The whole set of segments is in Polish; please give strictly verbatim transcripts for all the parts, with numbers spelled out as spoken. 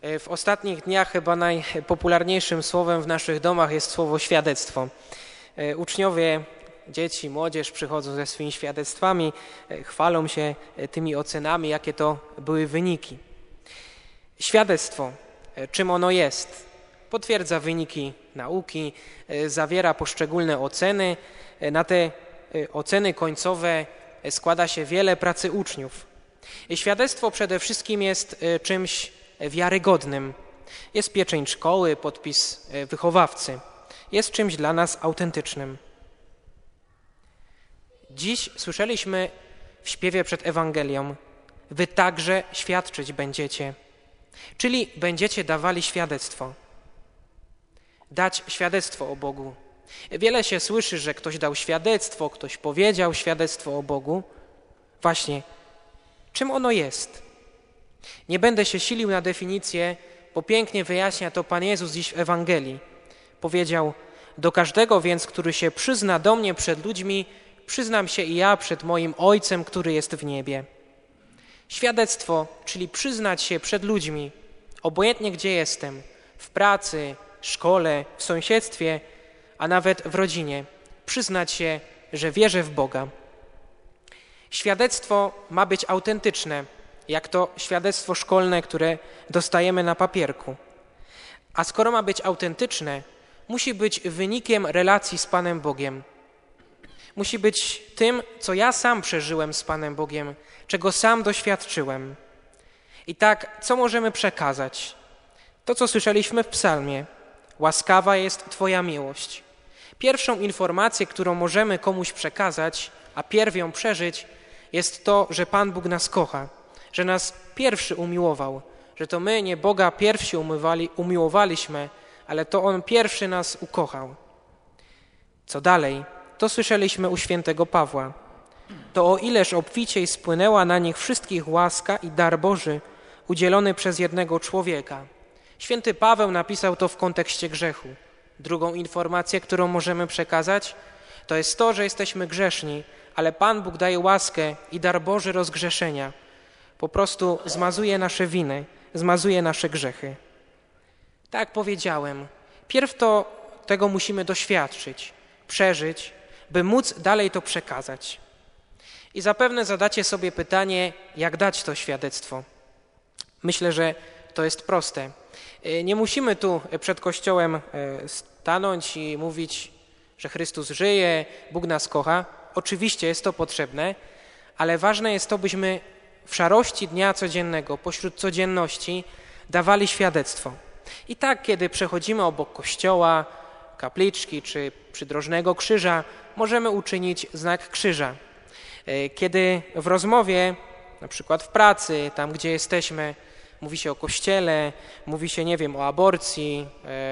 W ostatnich dniach chyba najpopularniejszym słowem w naszych domach jest słowo świadectwo. Uczniowie, dzieci, młodzież przychodzą ze swoimi świadectwami, chwalą się tymi ocenami, jakie to były wyniki. Świadectwo, czym ono jest? Potwierdza wyniki nauki, zawiera poszczególne oceny. Na te oceny końcowe składa się wiele pracy uczniów. Świadectwo przede wszystkim jest czymś wiarygodnym. Jest pieczęć szkoły, podpis wychowawcy. Jest czymś dla nas autentycznym. Dziś słyszeliśmy w śpiewie przed Ewangelią: wy także świadczyć będziecie, czyli będziecie dawali świadectwo. Dać świadectwo o Bogu. Wiele się słyszy, że ktoś dał świadectwo, ktoś powiedział świadectwo o Bogu. Właśnie, czym ono jest? Nie będę się silił na definicję, bo pięknie wyjaśnia to Pan Jezus dziś w Ewangelii. Powiedział: do każdego więc, który się przyzna do mnie przed ludźmi, przyznam się i ja przed moim Ojcem, który jest w niebie. Świadectwo, czyli przyznać się przed ludźmi, obojętnie gdzie jestem, w pracy, szkole, w sąsiedztwie, a nawet w rodzinie, przyznać się, że wierzę w Boga. Świadectwo ma być autentyczne, jak to świadectwo szkolne, które dostajemy na papierku. A skoro ma być autentyczne, musi być wynikiem relacji z Panem Bogiem. Musi być tym, co ja sam przeżyłem z Panem Bogiem, czego sam doświadczyłem. I tak, co możemy przekazać? To, co słyszeliśmy w psalmie. Łaskawa jest Twoja miłość. Pierwszą informację, którą możemy komuś przekazać, a pierw ją przeżyć, jest to, że Pan Bóg nas kocha, że nas pierwszy umiłował, że to my nie Boga pierwsi umywali, umiłowaliśmy, ale to On pierwszy nas ukochał. Co dalej? To słyszeliśmy u świętego Pawła. To o ileż obficiej spłynęła na nich wszystkich łaska i dar Boży udzielony przez jednego człowieka. Święty Paweł napisał to w kontekście grzechu. Drugą informację, którą możemy przekazać, to jest to, że jesteśmy grzeszni, ale Pan Bóg daje łaskę i dar Boży rozgrzeszenia. Po prostu zmazuje nasze winy, zmazuje nasze grzechy. Tak jak powiedziałem, pierw to tego musimy doświadczyć, przeżyć, by móc dalej to przekazać. I zapewne zadacie sobie pytanie, jak dać to świadectwo. Myślę, że to jest proste. Nie musimy tu przed Kościołem stanąć i mówić, że Chrystus żyje, Bóg nas kocha. Oczywiście jest to potrzebne, ale ważne jest to, byśmy w szarości dnia codziennego, pośród codzienności dawali świadectwo. I tak, kiedy przechodzimy obok kościoła, kapliczki czy przydrożnego krzyża, możemy uczynić znak krzyża. Kiedy w rozmowie, na przykład w pracy, tam gdzie jesteśmy, mówi się o kościele, mówi się, nie wiem, o aborcji,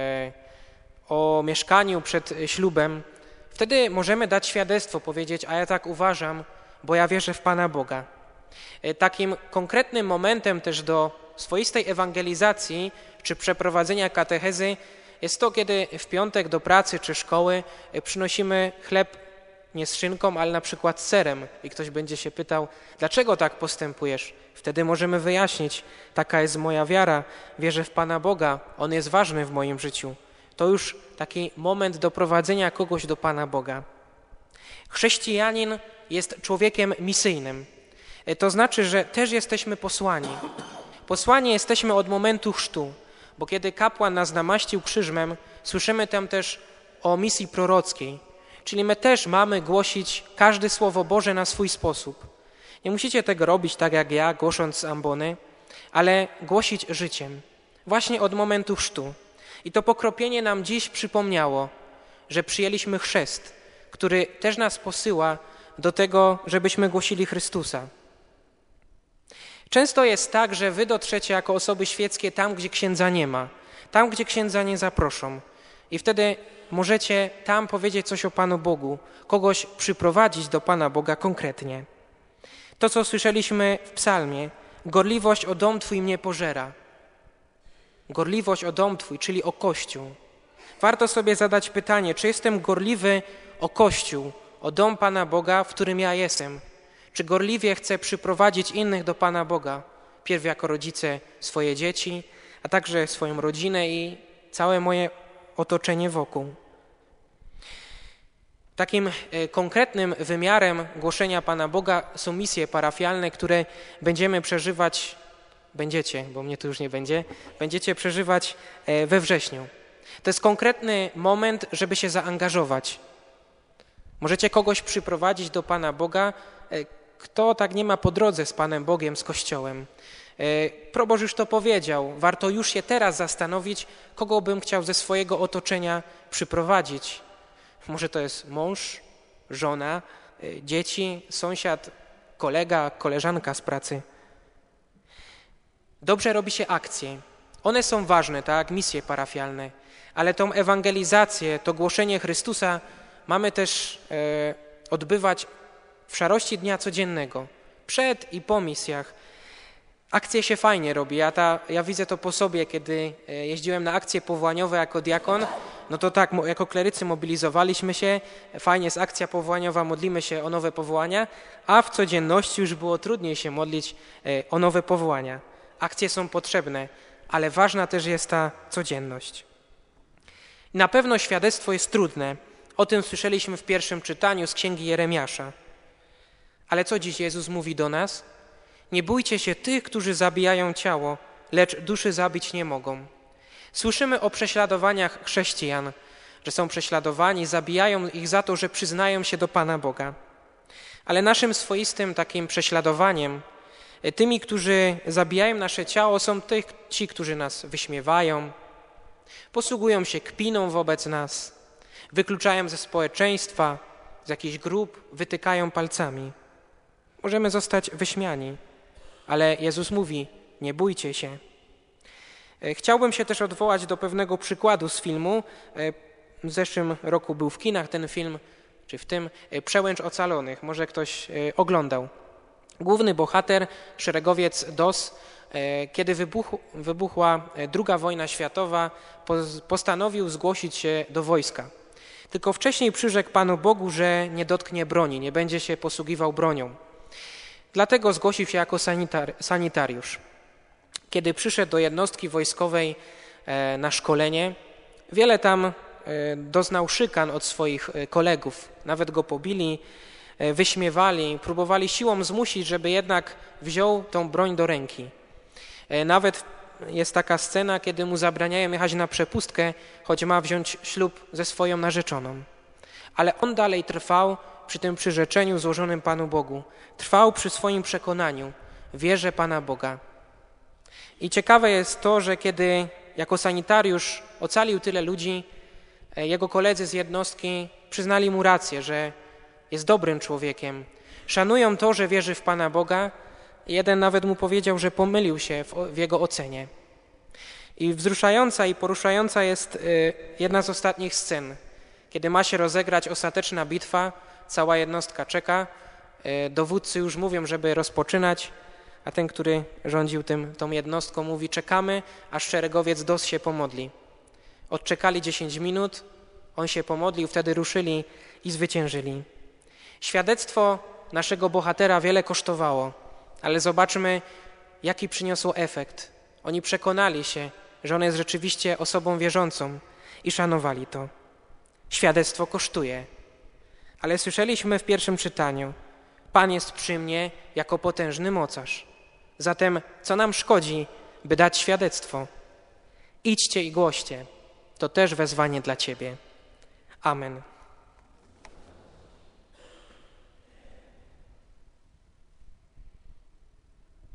o mieszkaniu przed ślubem, wtedy możemy dać świadectwo, powiedzieć: a ja tak uważam, bo ja wierzę w Pana Boga. Takim konkretnym momentem też do swoistej ewangelizacji czy przeprowadzenia katechezy jest to, kiedy w piątek do pracy czy szkoły przynosimy chleb nie z szynką, ale na przykład z serem i ktoś będzie się pytał: dlaczego tak postępujesz? Wtedy możemy wyjaśnić: taka jest moja wiara, wierzę w Pana Boga, On jest ważny w moim życiu. To już taki moment doprowadzenia kogoś do Pana Boga. Chrześcijanin jest człowiekiem misyjnym. To znaczy, że też jesteśmy posłani. Posłani jesteśmy od momentu chrztu, bo kiedy kapłan nas namaścił krzyżmem, słyszymy tam też o misji prorockiej, czyli my też mamy głosić każde Słowo Boże na swój sposób. Nie musicie tego robić tak jak ja, głosząc z ambony, ale głosić życiem, właśnie od momentu chrztu. I to pokropienie nam dziś przypomniało, że przyjęliśmy chrzest, który też nas posyła do tego, żebyśmy głosili Chrystusa. Często jest tak, że wy dotrzecie jako osoby świeckie tam, gdzie księdza nie ma, tam, gdzie księdza nie zaproszą. I wtedy możecie tam powiedzieć coś o Panu Bogu, kogoś przyprowadzić do Pana Boga konkretnie. To, co słyszeliśmy w psalmie: gorliwość o dom Twój mnie pożera. Gorliwość o dom Twój, czyli o Kościół. Warto sobie zadać pytanie, czy jestem gorliwy o Kościół, o dom Pana Boga, w którym ja jestem? Czy gorliwie chcę przyprowadzić innych do Pana Boga? Pierw jako rodzice swoje dzieci, a także swoją rodzinę i całe moje otoczenie wokół. Takim konkretnym wymiarem głoszenia Pana Boga są misje parafialne, które będziemy przeżywać, będziecie, bo mnie tu już nie będzie, będziecie przeżywać we wrześniu. To jest konkretny moment, żeby się zaangażować. Możecie kogoś przyprowadzić do Pana Boga, kto tak nie ma po drodze z Panem Bogiem, z Kościołem. Proboszcz już to powiedział, warto już się teraz zastanowić, kogo bym chciał ze swojego otoczenia przyprowadzić. Może to jest mąż, żona, dzieci, sąsiad, kolega, koleżanka z pracy. Dobrze robi się akcje. One są ważne, tak, misje parafialne, ale tą ewangelizację, to głoszenie Chrystusa mamy też e, odbywać w szarości dnia codziennego, przed i po misjach. Akcje się fajnie robi. Ja, ta, ja widzę to po sobie, kiedy jeździłem na akcje powołaniowe jako diakon, no to tak, jako klerycy mobilizowaliśmy się, fajnie jest akcja powołaniowa, modlimy się o nowe powołania, a w codzienności już było trudniej się modlić o nowe powołania. Akcje są potrzebne, ale ważna też jest ta codzienność. Na pewno świadectwo jest trudne. O tym słyszeliśmy w pierwszym czytaniu z Księgi Jeremiasza. Ale co dziś Jezus mówi do nas? Nie bójcie się tych, którzy zabijają ciało, lecz duszy zabić nie mogą. Słyszymy o prześladowaniach chrześcijan, że są prześladowani, zabijają ich za to, że przyznają się do Pana Boga. Ale naszym swoistym takim prześladowaniem, tymi, którzy zabijają nasze ciało, są tych, ci, którzy nas wyśmiewają, posługują się kpiną wobec nas, wykluczają ze społeczeństwa, z jakichś grup, wytykają palcami. Możemy zostać wyśmiani, ale Jezus mówi, nie bójcie się. Chciałbym się też odwołać do pewnego przykładu z filmu. W zeszłym roku był w kinach ten film, czy w tym Przełęcz Ocalonych. Może ktoś oglądał. Główny bohater, szeregowiec D O S, kiedy wybuch, wybuchła druga wojna światowa, postanowił zgłosić się do wojska. Tylko wcześniej przyrzekł Panu Bogu, że nie dotknie broni, nie będzie się posługiwał bronią. Dlatego zgłosił się jako sanitar, sanitariusz. Kiedy przyszedł do jednostki wojskowej na szkolenie, wiele tam doznał szykan od swoich kolegów. Nawet go pobili, wyśmiewali, próbowali siłą zmusić, żeby jednak wziął tą broń do ręki. Nawet jest taka scena, kiedy mu zabraniają jechać na przepustkę, choć ma wziąć ślub ze swoją narzeczoną. Ale on dalej trwał przy tym przyrzeczeniu złożonym Panu Bogu. Trwał przy swoim przekonaniu. Wierzę Pana Boga. I ciekawe jest to, że kiedy jako sanitariusz ocalił tyle ludzi, jego koledzy z jednostki przyznali mu rację, że jest dobrym człowiekiem. Szanują to, że wierzy w Pana Boga. Jeden nawet mu powiedział, że pomylił się w, w jego ocenie. I wzruszająca i poruszająca jest jedna z ostatnich scen, kiedy ma się rozegrać ostateczna bitwa, cała jednostka czeka, dowódcy już mówią, żeby rozpoczynać, a ten, który rządził tym, tą jednostką, mówi, czekamy, aż szeregowiec D O S się pomodli. Odczekali dziesięć minut, on się pomodlił, wtedy ruszyli i zwyciężyli. Świadectwo naszego bohatera wiele kosztowało, ale zobaczmy, jaki przyniosło efekt. Oni przekonali się, że on jest rzeczywiście osobą wierzącą i szanowali to. Świadectwo kosztuje, ale słyszeliśmy w pierwszym czytaniu, Pan jest przy mnie jako potężny mocarz. Zatem co nam szkodzi, by dać świadectwo? Idźcie i głoście. To też wezwanie dla Ciebie. Amen.